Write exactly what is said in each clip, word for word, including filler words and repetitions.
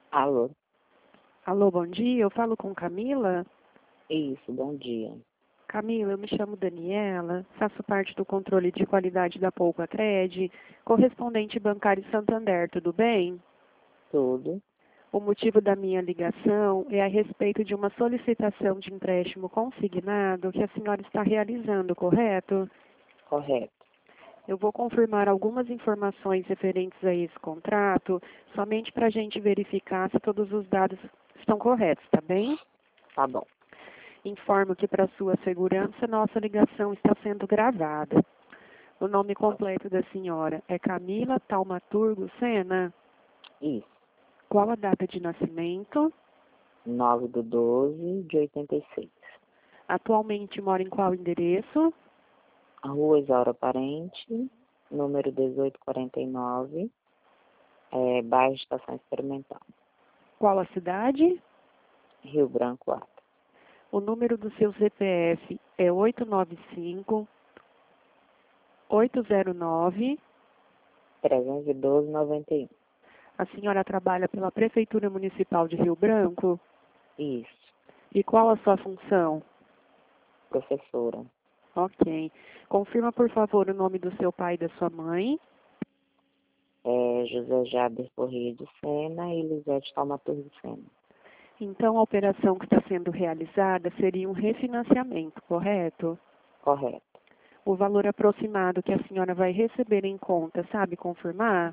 Alô? Alô, bom dia. Eu falo com Camila. Isso, bom dia. Camila, eu me chamo Daniela, faço parte do controle de qualidade da Poupacred, correspondente bancário Santander, tudo bem? Tudo O motivo da minha ligação é a respeito de uma solicitação de empréstimo consignado que a senhora está realizando, correto? correto. Eu vou confirmar algumas informações referentes a esse contrato, somente para a gente verificar se todos os dados estão corretos, tá bem? Tá bom. Informo que, para sua segurança, nossa ligação está sendo gravada. O nome completo da senhora é Camila Taumaturgo Sena. Isso. Qual a data de nascimento? nove do doze de oitenta e seis. Atualmente mora em qual endereço? Rua Isaura Parente, número dezoito quarenta e nove, é, bairro Estação Experimental. Qual a cidade? Rio Branco quatro. O número do seu C P F é oito nove cinco, oito zero nove. trezentos e doze, noventa e um. A senhora trabalha pela Prefeitura Municipal de Rio Branco? Isso. E qual a sua função? Professora. Ok. Confirma, por favor, o nome do seu pai e da sua mãe. É, José Jader Corrêa de Sena e Lisete Taumaturgo Sena. Então, a operação que está sendo realizada seria um refinanciamento, correto? Correto. O valor aproximado que a senhora vai receber em conta, sabe confirmar?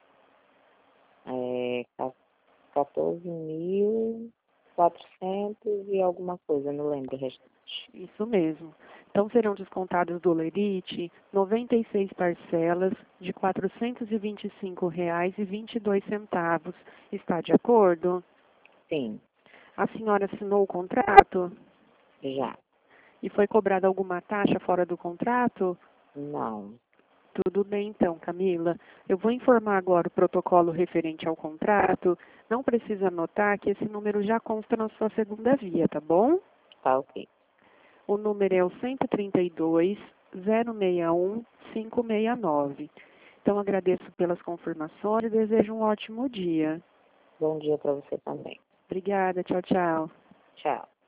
É, quatorze mil quatrocentos e alguma coisa, não lembro o restante. Isso mesmo. Então, serão descontados do Lerite noventa e seis parcelas de quatrocentos e vinte e cinco reais e vinte e dois centavos. Está de acordo? Sim, A senhora assinou o contrato? já. E foi cobrada alguma taxa fora do contrato? Não. Tudo bem, então, Camila. Eu vou informar agora o protocolo referente ao contrato. Não precisa anotar que esse número já consta na sua segunda via, tá bom? Tá ok. O número é o cento e trinta e dois, zero seis um, cinco seis nove. Então, agradeço pelas confirmações e desejo um ótimo dia. Bom dia para você também. Obrigada. Tchau, tchau. Tchau.